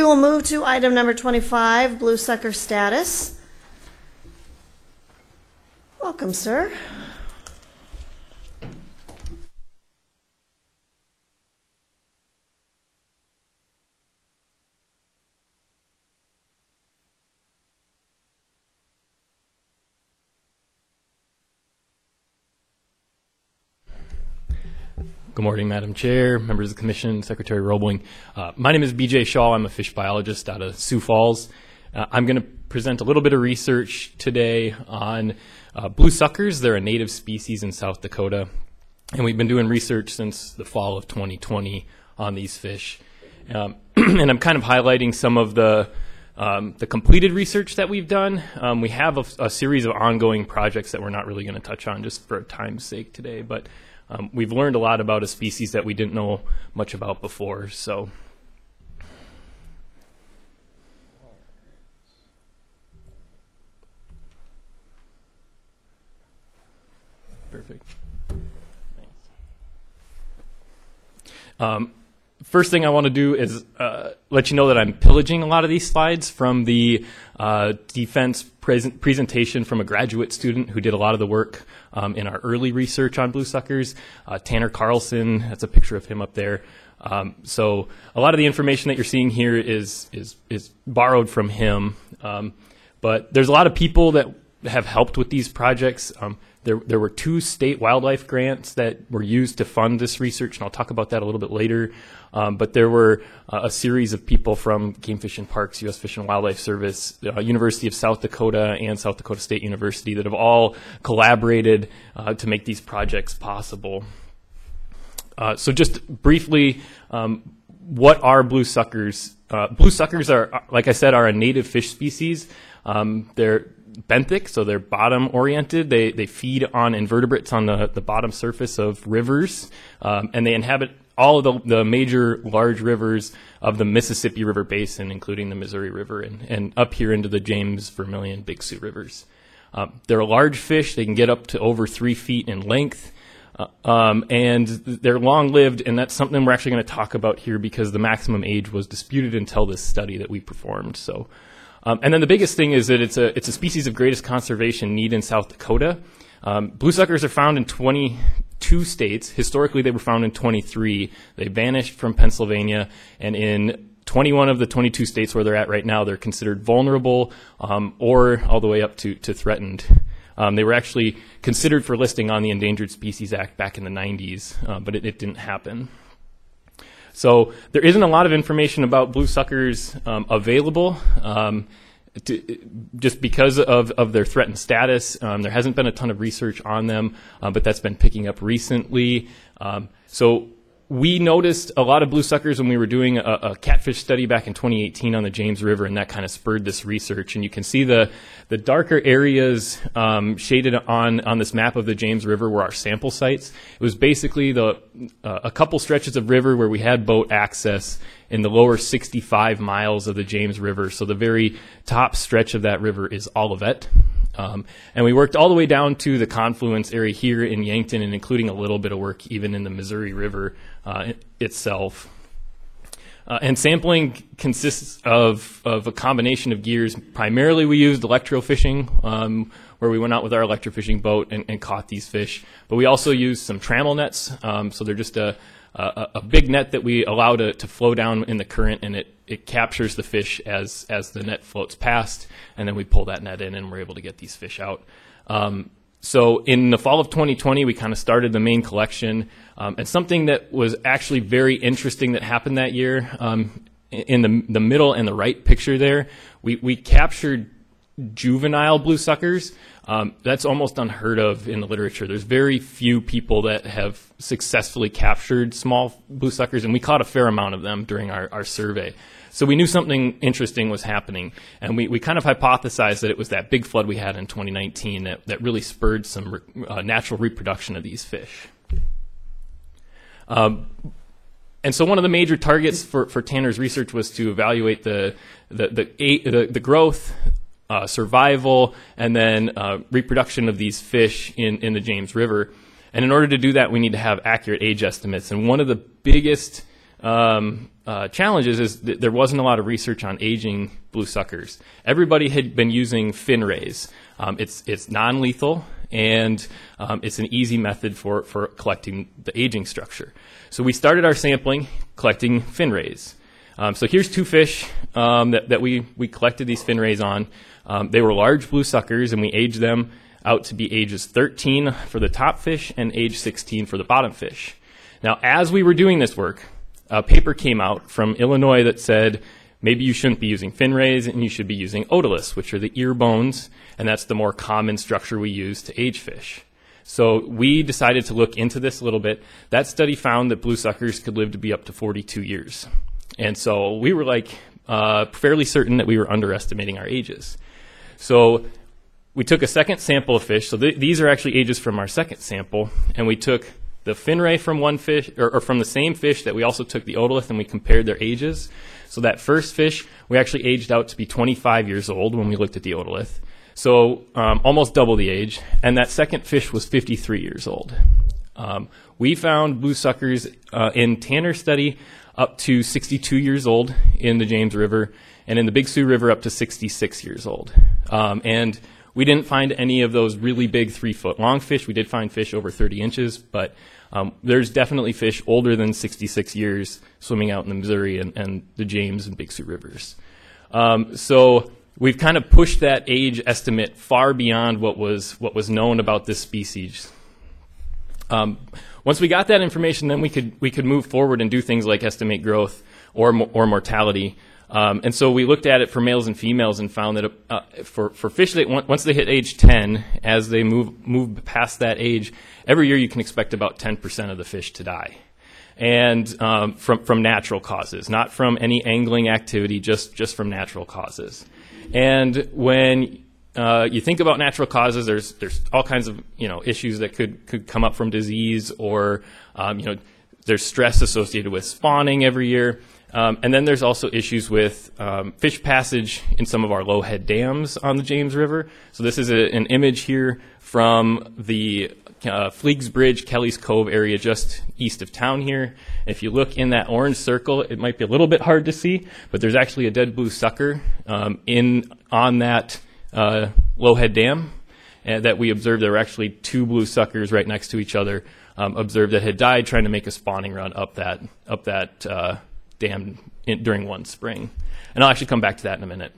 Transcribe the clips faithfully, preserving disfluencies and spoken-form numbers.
will move to item number twenty-five, blue sucker status. Welcome, sir. Good morning, Madam Chair, members of the Commission, Secretary Roebling. Uh, my name is B J Shaw. I'm a fish biologist out of Sioux Falls. Uh, I'm going to present a little bit of research today on uh, blue suckers. They're a native species in South Dakota, and we've been doing research since the fall of twenty twenty on these fish. Um, and I'm kind of highlighting some of the um, the completed research that we've done. Um, we have a, a series of ongoing projects that we're not really going to touch on just for time's sake today, but Um, we've learned a lot about a species that we didn't know much about before. So, perfect. Thanks. Um, first thing I want to do is uh, let you know that I'm pillaging a lot of these slides from the uh, defense present presentation from a graduate student who did a lot of the work um, in our early research on blue suckers. Uh, Tanner Carlson, that's a picture of him up there. Um, so a lot of the information that you're seeing here is is is borrowed from him. Um, but there's a lot of people that have helped with these projects. Um, there there were two state wildlife grants that were used to fund this research, and I'll talk about that a little bit later. Um, but there were uh, a series of people from Game Fish and Parks, U S Fish and Wildlife Service, uh, University of South Dakota, and South Dakota State University that have all collaborated uh, to make these projects possible. Uh, so just briefly, um, what are blue suckers? Uh, blue suckers are, like I said, are a native fish species. Um, they're benthic, so they're bottom oriented. They, they feed on invertebrates on the, the bottom surface of rivers, um, and they inhabit all of the, the major large rivers of the Mississippi River Basin, including the Missouri River, and, and up here into the James, Vermilion, Big Sioux rivers. Um, they're a large fish. They can get up to over three feet in length, uh, um, and they're long-lived, and that's something we're actually going to talk about here because the maximum age was disputed until this study that we performed. So, um, and then the biggest thing is that it's a, it's a species of greatest conservation need in South Dakota. Um, blue suckers are found in twenty-two states. Historically, they were found in twenty-three. They vanished from Pennsylvania, and in twenty-one of the twenty-two states where they're at right now, they're considered vulnerable um, or all the way up to, to threatened. Um, they were actually considered for listing on the Endangered Species Act back in the nineties, uh, but it, it didn't happen. So there isn't a lot of information about blue suckers um, available. Um, To, just because of, of their threatened status. Um, there hasn't been a ton of research on them, uh, but that's been picking up recently. Um, so we noticed a lot of blue suckers when we were doing a, a catfish study back in twenty eighteen on the James River, and that kind of spurred this research. And you can see the, the darker areas um, shaded on, on this map of the James River were our sample sites. It was basically the uh, a couple stretches of river where we had boat access in the lower sixty-five miles of the James River. So the very top stretch of that river is Olivet. Um, and we worked all the way down to the confluence area here in Yankton, and including a little bit of work even in the Missouri River uh, itself. Uh, and sampling consists of, of a combination of gears. Primarily we used electrofishing, um, where we went out with our electrofishing boat and, and caught these fish. But we also used some trammel nets, um, so they're just a A, a big net that we allow to, to flow down in the current, and it, it captures the fish as, as the net floats past, and then we pull that net in and we're able to get these fish out. Um, so in the fall of twenty twenty, we kind of started the main collection, um, and something that was actually very interesting that happened that year, um, in the, the middle and the right picture there, we, we captured juvenile blue suckers. Um, that's almost unheard of in the literature. There's very few people that have successfully captured small blue suckers, and we caught a fair amount of them during our, our survey. So we knew something interesting was happening, and we, we kind of hypothesized that it was that big flood we had in twenty nineteen that, that really spurred some uh, natural reproduction of these fish. Um, and so one of the major targets for, for Tanner's research was to evaluate the, the, the, the, the growth, Uh, survival, and then uh, reproduction of these fish in, in the James River. And in order to do that, we need to have accurate age estimates. And one of the biggest um, uh, challenges is that there wasn't a lot of research on aging blue suckers. Everybody had been using fin rays. Um, it's it's non-lethal, and um, it's an easy method for, for collecting the aging structure. So we started our sampling collecting fin rays. Um, so here's two fish um, that, that we, we collected these fin rays on. Um, they were large blue suckers, and we aged them out to be ages thirteen for the top fish and age sixteen for the bottom fish. Now, as we were doing this work, a paper came out from Illinois that said maybe you shouldn't be using fin rays and you should be using otoliths, which are the ear bones, and that's the more common structure we use to age fish. So we decided to look into this a little bit. That study found that blue suckers could live to be up to forty-two years. And so we were like uh, fairly certain that we were underestimating our ages. So we took a second sample of fish. So th these are actually ages from our second sample, and we took the fin ray from one fish, or, or from the same fish that we also took the otolith, and we compared their ages. So that first fish, we actually aged out to be twenty-five years old when we looked at the otolith. So um, almost double the age. And that second fish was fifty-three years old. Um, we found blue suckers uh, in Tanner's study up to sixty-two years old in the James River, and in the Big Sioux River up to sixty-six years old. Um, and we didn't find any of those really big three-foot long fish. We did find fish over thirty inches, but um, there's definitely fish older than sixty-six years swimming out in the Missouri and, and the James and Big Sioux Rivers. Um, so we've kind of pushed that age estimate far beyond what was, what was known about this species. Um, once we got that information, then we could, we could move forward and do things like estimate growth or, or mortality. Um, and so we looked at it for males and females and found that uh, for, for fish that once they hit age ten, as they move, move past that age, every year you can expect about ten percent of the fish to die. And um, from, from natural causes, not from any angling activity, just, just from natural causes. And when uh, you think about natural causes, there's, there's all kinds of you know, issues that could, could come up from disease, or um, you know, there's stress associated with spawning every year. Um, and then there's also issues with um, fish passage in some of our low head dams on the James River. So this is a, an image here from the uh, Fleegs Bridge, Kelly's Cove area just east of town here. If you look in that orange circle, it might be a little bit hard to see, but there's actually a dead blue sucker um, in on that uh, low head dam, and that we observed. There were actually two blue suckers right next to each other um, observed that had died trying to make a spawning run up that, up that uh, dam in, during one spring. And I'll actually come back to that in a minute.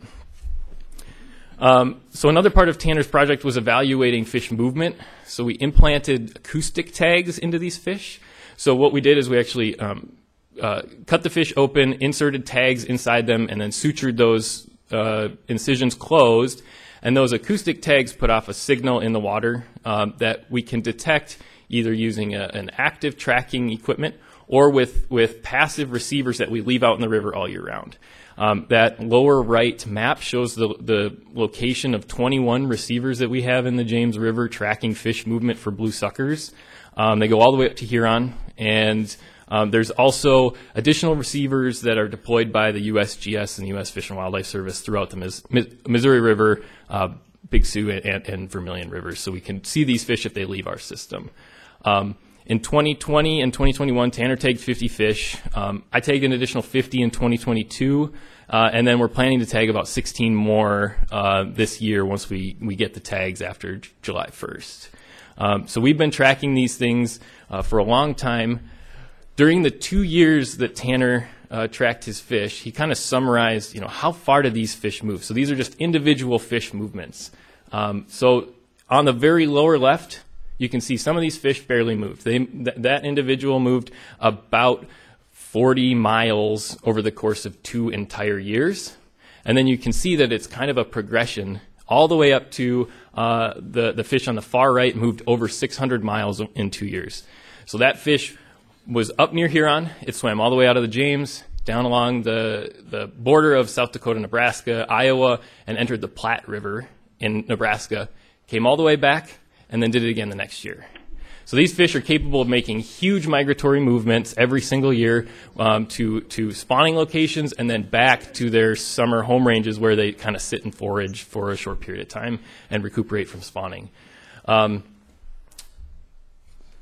Um, so another part of Tanner's project was evaluating fish movement. So we implanted acoustic tags into these fish. So what we did is we actually um, uh, cut the fish open, inserted tags inside them, and then sutured those uh, incisions closed. And those acoustic tags put off a signal in the water um, that we can detect either using a, an active tracking equipment or with, with passive receivers that we leave out in the river all year round. Um, that lower right map shows the, the location of twenty-one receivers that we have in the James River tracking fish movement for blue suckers. Um, they go all the way up to Huron, and um, there's also additional receivers that are deployed by the U S G S and the U S Fish and Wildlife Service throughout the Mis Missouri River, uh, Big Sioux, and, and Vermilion Rivers, so we can see these fish if they leave our system. Um, In twenty twenty and twenty twenty-one, Tanner tagged fifty fish. Um, I tagged an additional fifty in twenty twenty-two, uh, and then we're planning to tag about sixteen more uh, this year once we, we get the tags after J July first. Um, so we've been tracking these things uh, for a long time. During the two years that Tanner uh, tracked his fish, he kind of summarized, you know, how far did these fish move? So these are just individual fish movements. Um, so on the very lower left, you can see some of these fish barely moved. They, th that individual moved about forty miles over the course of two entire years. And then you can see that it's kind of a progression all the way up to uh, the, the fish on the far right moved over six hundred miles in two years. So that fish was up near Huron. It swam all the way out of the James, down along the, the border of South Dakota, Nebraska, Iowa, and entered the Platte River in Nebraska, came all the way back, and then did it again the next year. So these fish are capable of making huge migratory movements every single year um, to, to spawning locations and then back to their summer home ranges where they kind of sit and forage for a short period of time and recuperate from spawning. Um,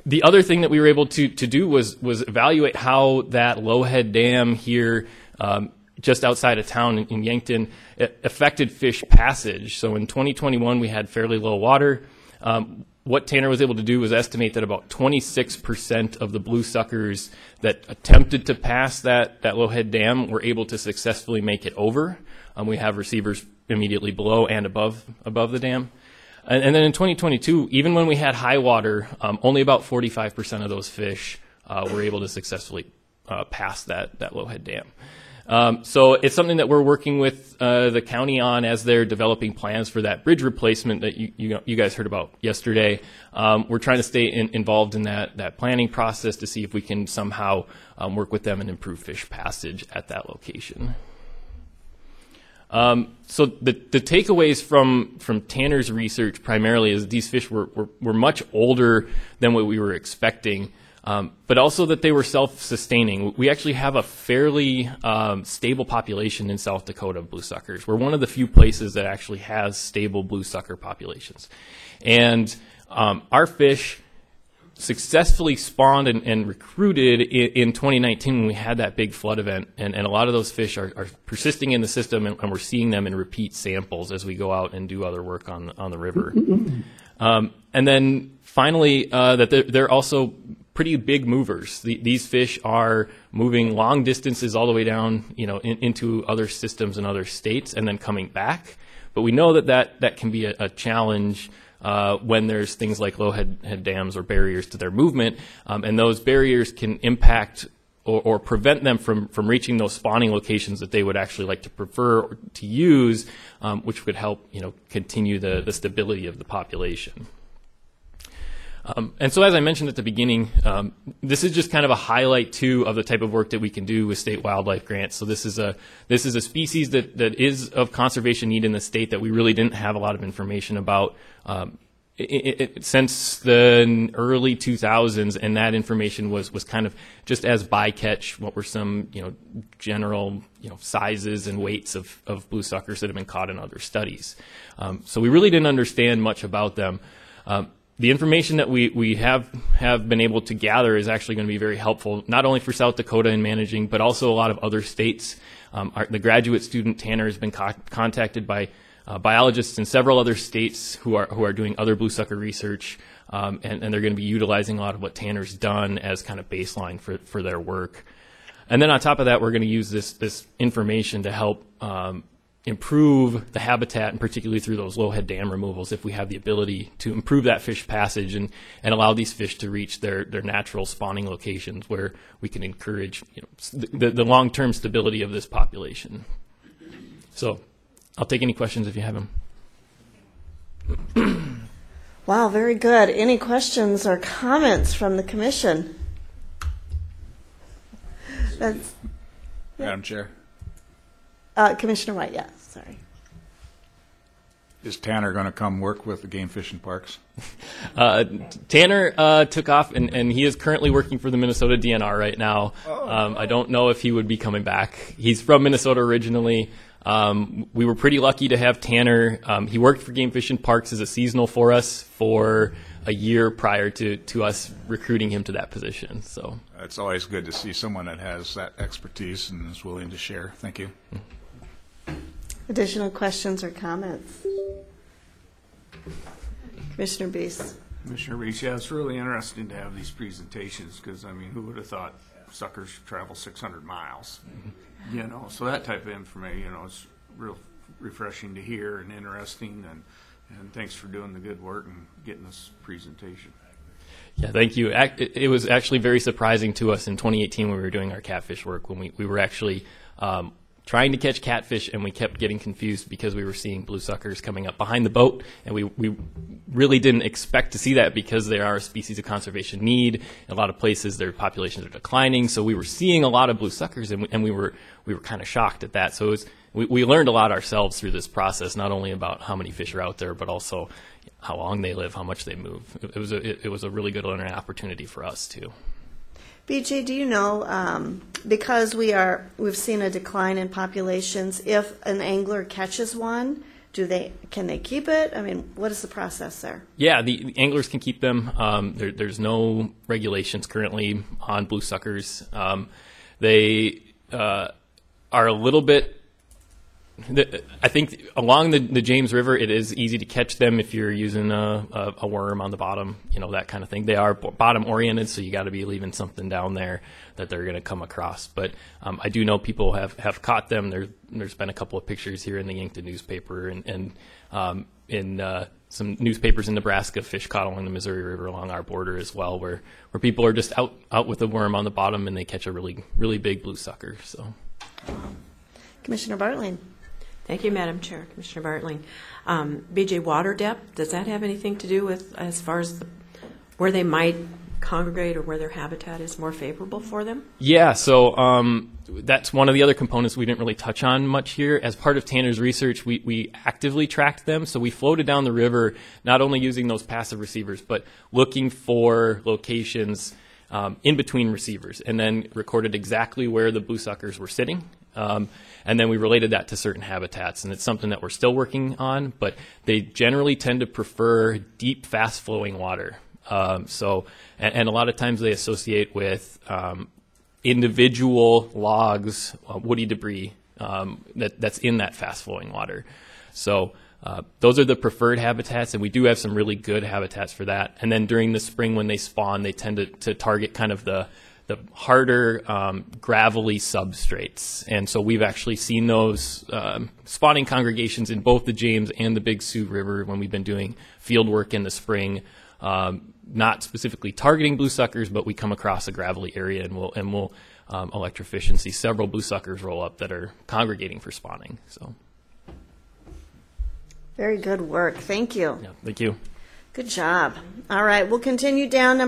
the other thing that we were able to, to do was, was evaluate how that Lowhead Dam here, um, just outside of town in, in Yankton, it affected fish passage. So in twenty twenty-one, we had fairly low water. Um, what Tanner was able to do was estimate that about twenty-six percent of the bluesuckers that attempted to pass that, that Lowhead Dam were able to successfully make it over. Um, we have receivers immediately below and above, above the dam. And, and then in twenty twenty-two, even when we had high water, um, only about forty-five percent of those fish uh, were able to successfully uh, pass that, that Lowhead Dam. Um, so it's something that we're working with uh, the county on as they're developing plans for that bridge replacement that you, you, you guys heard about yesterday. Um, we're trying to stay in, involved in that, that planning process to see if we can somehow um, work with them and improve fish passage at that location. Um, so the, the takeaways from, from Tanner's research primarily is these fish were, were, were much older than what we were expecting. Um, but also that they were self-sustaining. We actually have a fairly um, stable population in South Dakota of bluesuckers. We're one of the few places that actually has stable bluesucker populations. And um, our fish successfully spawned and, and recruited in, in twenty nineteen when we had that big flood event. And, and a lot of those fish are, are persisting in the system, and, and we're seeing them in repeat samples as we go out and do other work on, on the river. um, and then finally, uh, that they're, they're also pretty big movers. The, these fish are moving long distances all the way down, you know, in, into other systems in other states and then coming back. But we know that that, that can be a, a challenge uh, when there's things like Lowhead head dams or barriers to their movement, um, and those barriers can impact or, or prevent them from, from reaching those spawning locations that they would actually like to prefer to use, um, which would help, you know, continue the, the stability of the population. Um, and so as I mentioned at the beginning, um, this is just kind of a highlight too of the type of work that we can do with state wildlife grants. So this is a this is a species that, that is of conservation need in the state that we really didn't have a lot of information about um, it, it, since the early two thousands, and that information was was kind of just as bycatch. What were some you know general you know sizes and weights of, of bluesuckers that have been caught in other studies. Um, so we really didn't understand much about them. Um, The information that we, we have, have been able to gather is actually going to be very helpful, not only for South Dakota in managing, but also a lot of other states. Um, our, the graduate student Tanner has been co contacted by uh, biologists in several other states who are, who are doing other bluesucker research, um, and, and they're going to be utilizing a lot of what Tanner's done as kind of baseline for, for their work. And then on top of that, we're going to use this, this information to help um, improve the habitat, and particularly through those Lowhead Dam removals, if we have the ability to improve that fish passage and, and allow these fish to reach their, their natural spawning locations where we can encourage you know, the, the long-term stability of this population. So I'll take any questions if you have them. Wow, very good. Any questions or comments from the commission? That's, Madam Chair, uh, Commissioner White, yeah, sorry. is Tanner going to come work with the Game Fish and Parks? Uh, Tanner uh, took off, and, and he is currently working for the Minnesota D N R right now. Um, I don't know if he would be coming back. He's from Minnesota originally. Um, we were pretty lucky to have Tanner. Um, he worked for Game Fish and Parks as a seasonal for us for a year prior to, to us recruiting him to that position. So It's always good to see someone that has that expertise and is willing to share. Thank you. Additional questions or comments? Commissioner Beese. Commissioner Reese, yeah, it's really interesting to have these presentations because, I mean, who would have thought suckers travel six hundred miles? You know, so that type of information, you know, is real refreshing to hear and interesting, and, and thanks for doing the good work and getting this presentation. yeah, thank you. It, it was actually very surprising to us in twenty eighteen when we were doing our catfish work, when we, we were actually um, trying to catch catfish, and we kept getting confused because we were seeing bluesuckers coming up behind the boat, and we, we really didn't expect to see that because they are a species of conservation need. In a lot of places, their populations are declining, so we were seeing a lot of bluesuckers, and we, and we were we were kind of shocked at that. So it was, we, we learned a lot ourselves through this process, not only about how many fish are out there, but also how long they live, how much they move. It, it was a, it, it was a really good learning opportunity for us too. B J, do you know, um, because we are, we've seen a decline in populations, if an angler catches one, Do they, can they keep it? I mean, what is the process there? Yeah, the, the anglers can keep them. Um, there, there's no regulations currently on blue suckers. Um, they uh, are a little bit. The, I think along the, the James River, it is easy to catch them if you're using a, a, a worm on the bottom, you know, that kind of thing. They are bottom oriented, so you got to be leaving something down there that they're going to come across. But um, I do know people have, have caught them. There, there's been a couple of pictures here in the Yankton newspaper and, and um, in uh, some newspapers in Nebraska, fish caught along the Missouri River along our border as well, where, where people are just out, out with a worm on the bottom and they catch a really, really big blue sucker. So, Commissioner Bartling. Thank you, Madam Chair. Commissioner Bartling. Um, B J, water depth, does that have anything to do with as far as the, where they might congregate or where their habitat is more favorable for them? Yeah, so um, that's one of the other components we didn't really touch on much here. As part of Tanner's research, we, we actively tracked them. So we floated down the river, not only using those passive receivers, but looking for locations um, in between receivers, and then recorded exactly where the blue suckers were sitting. Um, and then we related that to certain habitats, and it's something that we're still working on, but they generally tend to prefer deep, fast-flowing water. Um, so, and, and a lot of times they associate with um, individual logs, uh, woody debris um, that, that's in that fast-flowing water. So uh, those are the preferred habitats, and we do have some really good habitats for that. And then during the spring when they spawn, they tend to, to target kind of the the harder, um, gravelly substrates. And so we've actually seen those um, spawning congregations in both the James and the Big Sioux River when we've been doing field work in the spring, um, not specifically targeting blue suckers, but we come across a gravelly area and we'll, and we'll um, electrofish and see several blue suckers roll up that are congregating for spawning. So, Very good work. Thank you. yeah, thank you. Good job. All right, we'll continue down.